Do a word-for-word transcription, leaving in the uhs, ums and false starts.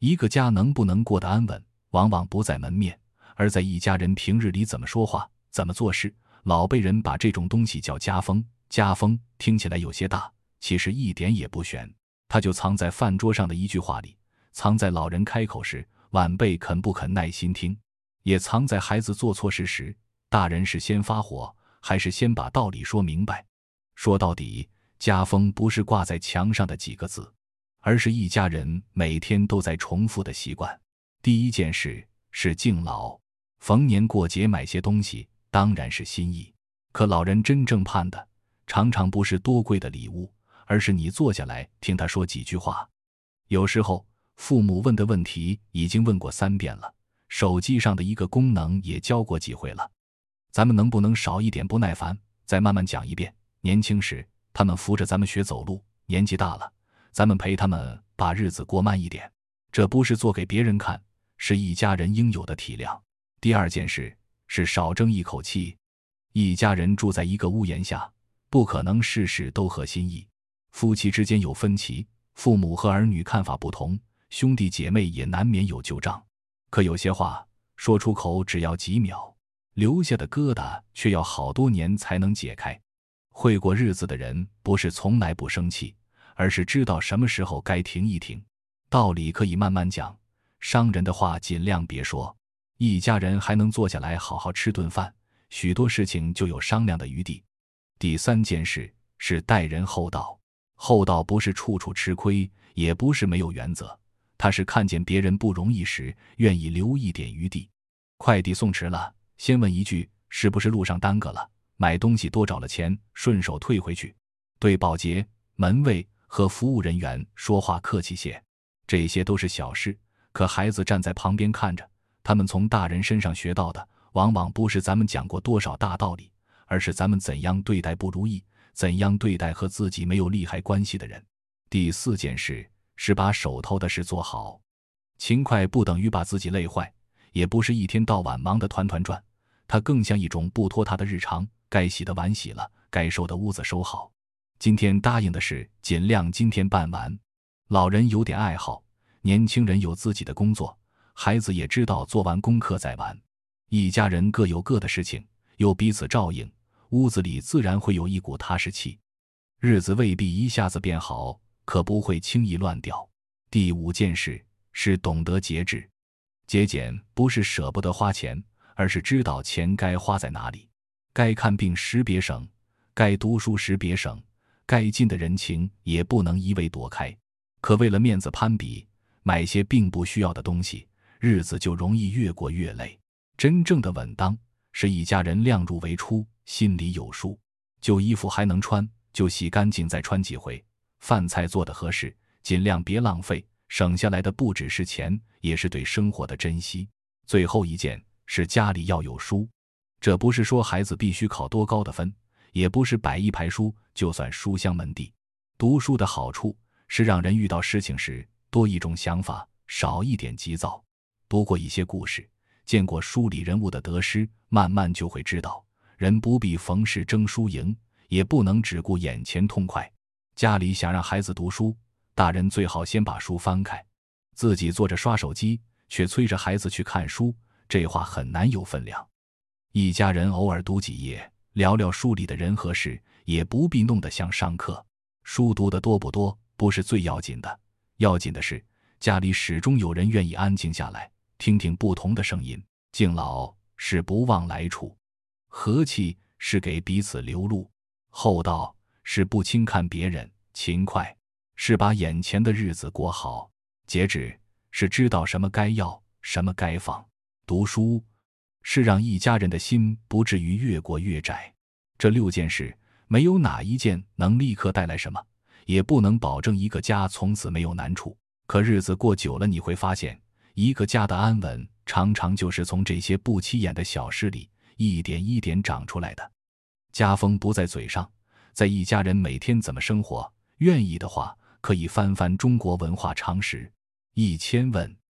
一个家能不能过得安稳，往往不在门面，而在一家人平日里怎么说话，怎么做事。老辈人把这种东西叫家风，家风听起来有些大，其实一点也不玄，它就藏在饭桌上的一句话里，藏在老人开口时，晚辈肯不肯耐心听，也藏在孩子做错事时，大人是先发火，还是先把道理说明白。说到底，家风不是挂在墙上的几个字，而是一家人每天都在重复的习惯。第一件事是敬老，逢年过节买些东西当然是心意，可老人真正盼的常常不是多贵的礼物，而是你坐下来听他说几句话。有时候父母问的问题已经问过三遍了，手机上的一个功能也教过几回了，咱们能不能少一点不耐烦，再慢慢讲一遍。年轻时他们扶着咱们学走路，年纪大了咱们陪他们把日子过慢一点，这不是做给别人看，是一家人应有的体谅。第二件事是少争一口气。一家人住在一个屋檐下，不可能事事都合心意，夫妻之间有分歧，父母和儿女看法不同，兄弟姐妹也难免有旧账。可有些话说出口只要几秒，留下的疙瘩却要好多年才能解开。会过日子的人不是从来不生气，而是知道什么时候该停一停。道理可以慢慢讲，伤人的话尽量别说。一家人还能坐下来好好吃顿饭，许多事情就有商量的余地。第三件事是待人厚道。厚道不是处处吃亏，也不是没有原则，它是看见别人不容易时愿意留一点余地。快递送迟了，先问一句是不是路上耽搁了，买东西多找了钱，顺手退回去。对保洁、门卫和服务人员说话客气些。这些都是小事，可孩子站在旁边看着，他们从大人身上学到的往往不是咱们讲过多少大道理，而是咱们怎样对待不如意，怎样对待和自己没有利害关系的人。第四件事是把手头的事做好。勤快不等于把自己累坏，也不是一天到晚忙得团团转，它更像一种不拖沓的日常，该洗的碗洗了，该收的屋子收好，今天答应的事尽量今天办完。老人有点爱好，年轻人有自己的工作，孩子也知道做完功课再玩。一家人各有各的事情，有彼此照应，屋子里自然会有一股踏实气。日子未必一下子变好，可不会轻易乱掉。第五件事是懂得节制。节俭不是舍不得花钱，而是知道钱该花在哪里。该看病时别省，该读书时别省，该尽的人情也不能一味躲开。可为了面子攀比，买些并不需要的东西，日子就容易越过越累。真正的稳当是一家人量入为出，心里有数。旧衣服还能穿，就洗干净再穿几回。饭菜做得合适，尽量别浪费，省下来的不只是钱，也是对生活的珍惜。最后一件是家里要有书。这不是说孩子必须考多高的分，也不是摆一排书就算书香门第。读书的好处是让人遇到事情时多一种想法，少一点急躁。读过一些故事，见过书里人物的得失，慢慢就会知道，人不必逢事争输赢，也不能只顾眼前痛快。家里想让孩子读书，大人最好先把书翻开，自己坐着刷手机，却催着孩子去看书，这话很难有分量。一家人偶尔读几页，聊聊书里的人和事，也不必弄得像上课。书读得多不多不是最要紧的，要紧的是家里始终有人愿意安静下来，听听不同的声音。敬老是不忘来处，和气是给彼此留路，厚道是不轻看别人，勤快是把眼前的日子过好，节制是知道什么该要，什么该放，读书是让一家人的心不至于越过越窄。这六件事没有哪一件能立刻带来什么，也不能保证一个家从此没有难处。可日子过久了，你会发现一个家的安稳常常就是从这些不起眼的小事里一点一点长出来的。家风不在嘴上，在一家人每天怎么生活，愿意的话可以翻翻中国文化常识。一千问